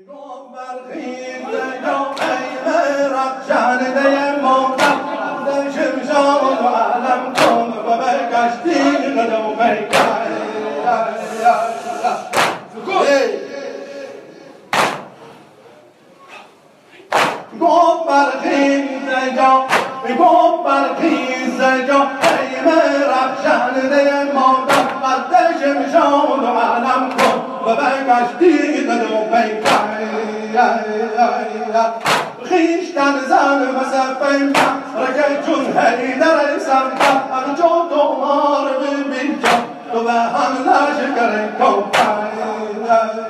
خیشتن زن و سفین رکه چون هیدر سمتا جو دومار ببین جا تو به هم لشکر کوفن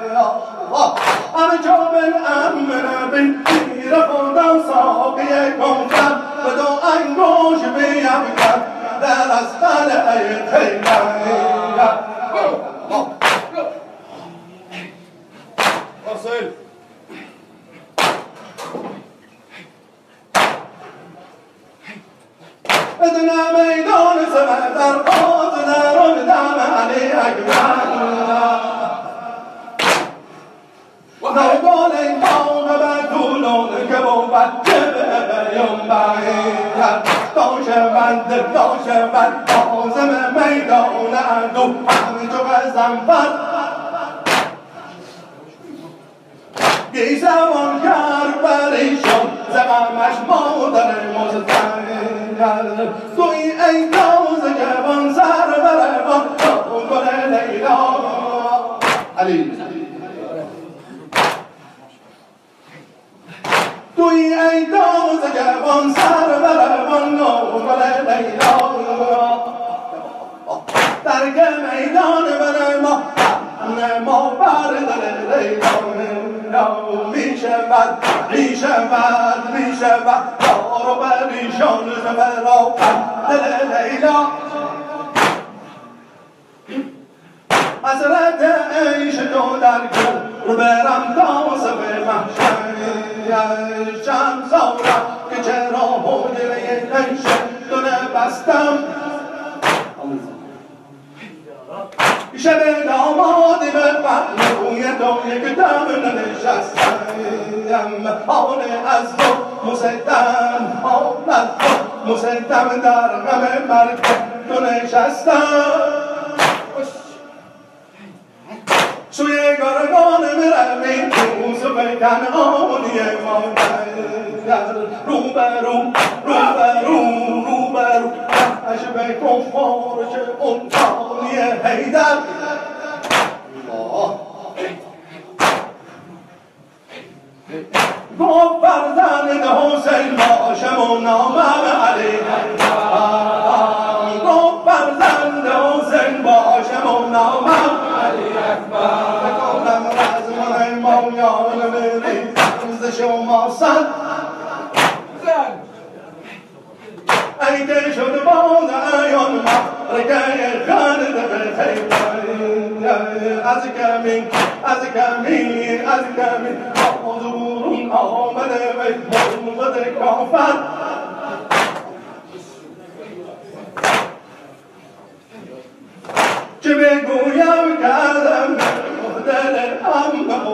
جو بن امن بین تیر خودم ساقی کوفن و دو انگوش بیم کرد در از خلعه تیمن بدنا میدان زمین در باز درون دم علی اکبر نگال این باغ بدولون که بود جبهیم باید داشبند بازم میدان اندو همینجا زنفر بی زمان کرد بریشان زمامش مادر مزدن توی ای تازه جوان سر برمان گل لیلا علی توی ای تازه جوان سر برمان گل لیلا درگ میدان برما ما بردل لیلا میشود دارو بریشان زمرا دل لیلا حضرت عیش تو در گل رو برم تازه به محشر شمسارم که چرا حجره نشه دونه بستم شب دامادی به پهلوی تو یک دم ننشستم آن از تو مسدم آن از تو مسدم در غم مرگ تو نشستم سوی گرگان برویم روز به کنعانی مادر روبرو عجب کفار چه انتانی حیدر گفت فرزند حسین باشم و نامم علی اکبر گفت فرزند حسین باشم و نامم علی اکبر کنم رزمان مایان بریزم ز شما سن ای که شد باز ایان رگه خانه به خیلی از کمی باز برون آمده و مرمد کافر چه بگویم کردم دل هم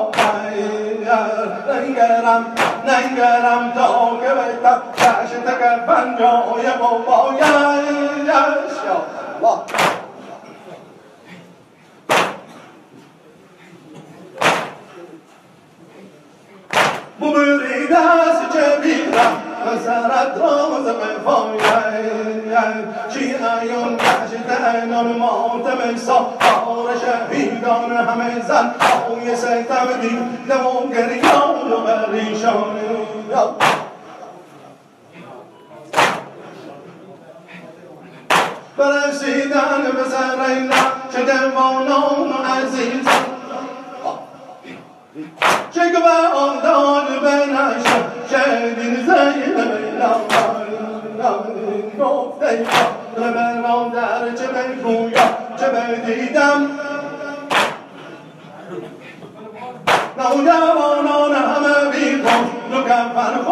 ننگرم تا که بهتر کشت که پنجای بابایش یا الله ببرید از چه بیرم و سرت راز بفاید چی ایون کشت اینان ماتم ساخار شهیدان همه زن آوی ستم دیدم و گریان و بریشان برسیدن به سرینا چه دوانان و عزیزان چه که به آدان بنشم شدین زین بیلان گفته لبران در چه بگویم چه بدیدم نوجوانان همه بیخون نو کفن